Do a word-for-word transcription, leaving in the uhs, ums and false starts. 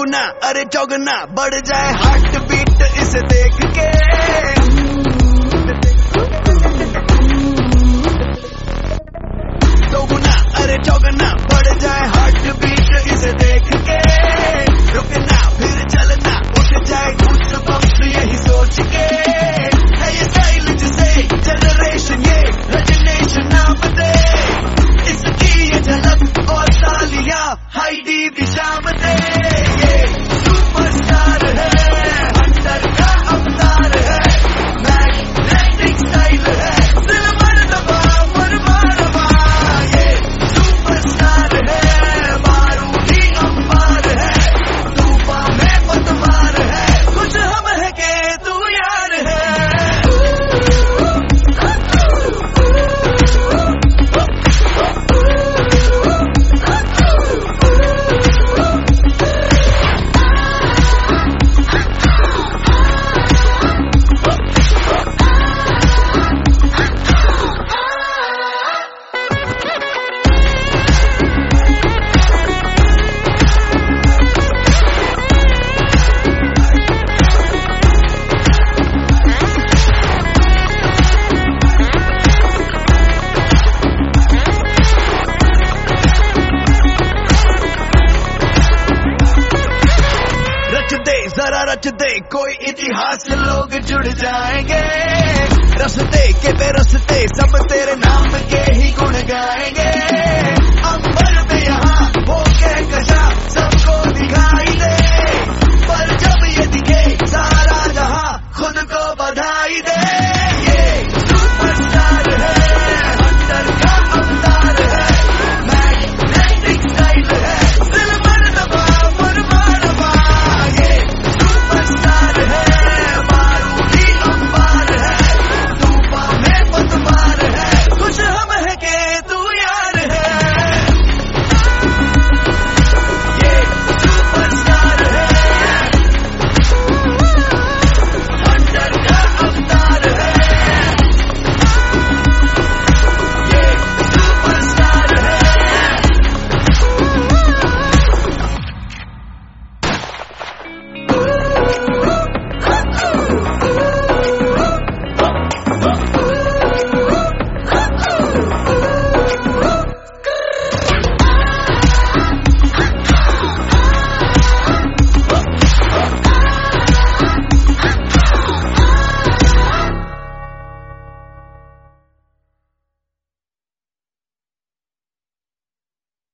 गुना अरे चौगुना बढ़ जाए हार्ट बीट इसे देख के। दो गुना अरे चौगुना बढ़ जाए हार्ट बीट इसे देख के। रुकना फिर चलना उठ जाए गूज़बम्प्स यही सोच के। है ये स्टाइल जिसे जनरेशन ये रेजोनेशन नाम दे। इसकी ये झलक और तालियां हाई डी भी शाम दे। ये सुपरस्टार है हंटर का अवतार है। मैग्नेटिक स्टाइल है दिल मर दबा मर मारवा। ये सुपरस्टार है मारूदी अंबार है। तूफान में पतवार है कुछ हम है के तू यार है। जरा रच दे कोई इतिहास लोग जुड़ जाएंगे। रस्ते के बेरस्ते सब तेरे नाम के ही गुण गाएंगे। अंबर